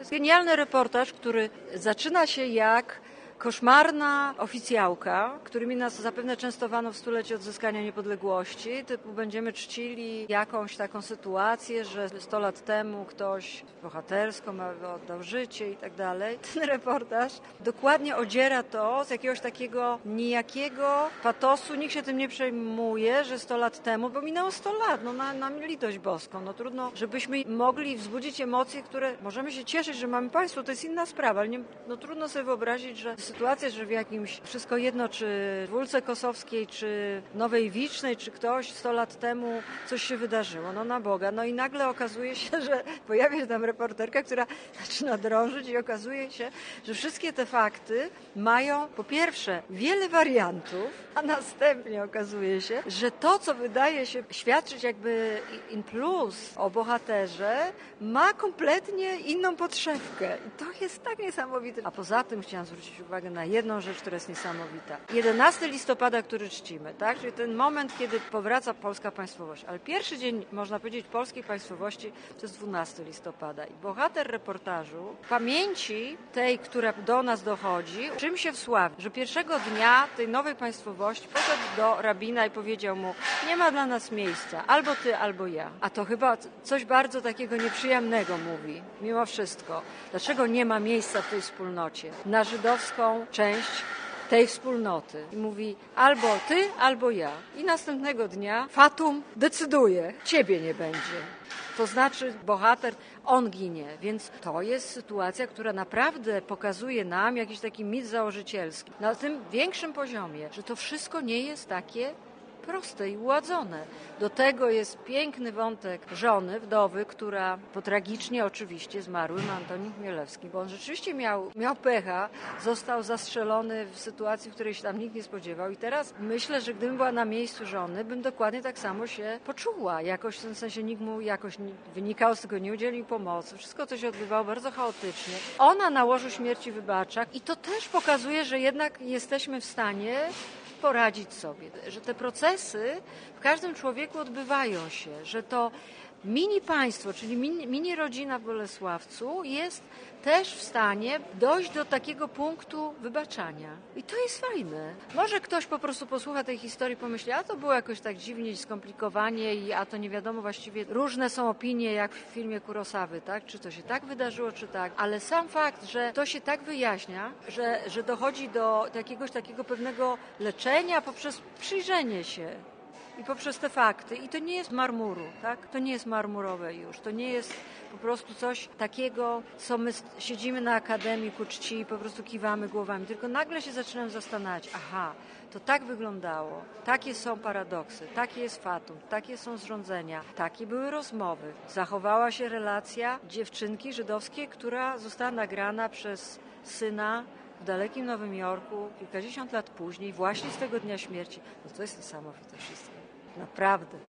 jest genialny reportaż, który zaczyna się jak koszmarna oficjałka, którymi nas zapewne częstowano w stulecie odzyskania niepodległości, typu będziemy czcili jakąś taką sytuację, że 100 lat temu ktoś bohatersko oddał życie i tak dalej. Ten reportaż dokładnie odziera to z jakiegoś takiego nijakiego patosu. Nikt się tym nie przejmuje, że 100 lat temu, bo minęło 100 lat, no na litość boską. No trudno, żebyśmy mogli wzbudzić emocje, które możemy się cieszyć, że mamy państwo, to jest inna sprawa, ale trudno sobie wyobrazić, że sytuacja, że w jakimś, wszystko jedno, czy w Wólce Kosowskiej, czy Nowej Wicznej, czy ktoś 100 lat temu coś się wydarzyło, no na Boga. No i nagle okazuje się, że pojawia się tam reporterka, która zaczyna drążyć i okazuje się, że wszystkie te fakty mają po pierwsze wiele wariantów, a następnie okazuje się, że to, co wydaje się świadczyć jakby in plus o bohaterze, ma kompletnie inną podszewkę. I to jest tak niesamowite. A poza tym chciałam zwrócić uwagę na jedną rzecz, która jest niesamowita. 11 listopada, który czcimy, tak? Czyli ten moment, kiedy powraca polska państwowość. Ale pierwszy dzień, można powiedzieć, polskiej państwowości to jest 12 listopada. I bohater reportażu, pamięci tej, która do nas dochodzi, czym się wsławi, że pierwszego dnia tej nowej państwowości poszedł do rabina i powiedział mu, nie ma dla nas miejsca, albo ty, albo ja. A to chyba coś bardzo takiego nieprzyjemnego mówi, mimo wszystko. Dlaczego nie ma miejsca w tej wspólnocie? Na żydowską część tej wspólnoty. I mówi albo ty, albo ja. I następnego dnia fatum decyduje, ciebie nie będzie. To znaczy bohater, on ginie. Więc to jest sytuacja, która naprawdę pokazuje nam jakiś taki mit założycielski. Na tym większym poziomie, że to wszystko nie jest takie proste i uładzone. Do tego jest piękny wątek żony, wdowy, która tragicznie oczywiście zmarłym Antonim Chmielewskim, bo on rzeczywiście miał pecha, został zastrzelony w sytuacji, w której się tam nikt nie spodziewał i teraz myślę, że gdybym była na miejscu żony, bym dokładnie tak samo się poczuła. Jakoś w tym sensie nikt mu jakoś wynikało z tego, nie udzielił pomocy. Wszystko to się odbywało bardzo chaotycznie. Ona na łożu śmierci wybacza i to też pokazuje, że jednak jesteśmy w stanie poradzić sobie, że te procesy w każdym człowieku odbywają się, że to mini państwo, czyli mini rodzina w Bolesławcu jest też w stanie dojść do takiego punktu wybaczania. I to jest fajne. Może ktoś po prostu posłucha tej historii i pomyśli, a to było jakoś tak dziwnie i skomplikowanie, a to nie wiadomo właściwie. Różne są opinie, jak w filmie Kurosawy, tak? Czy to się tak wydarzyło, czy tak. Ale sam fakt, że to się tak wyjaśnia, że dochodzi do jakiegoś takiego pewnego leczenia poprzez przyjrzenie się. I poprzez te fakty. I to nie jest marmuru, tak? To nie jest marmurowe już. To nie jest po prostu coś takiego, co my siedzimy na akademii ku czci i po prostu kiwamy głowami. Tylko nagle się zaczynam zastanawiać, aha, to tak wyglądało. Takie są paradoksy, takie jest fatum, takie są zrządzenia, takie były rozmowy. Zachowała się relacja dziewczynki żydowskiej, która została nagrana przez syna w dalekim Nowym Jorku, kilkadziesiąt lat później, właśnie z tego dnia śmierci. No to jest niesamowite wszystko. Naprawdę.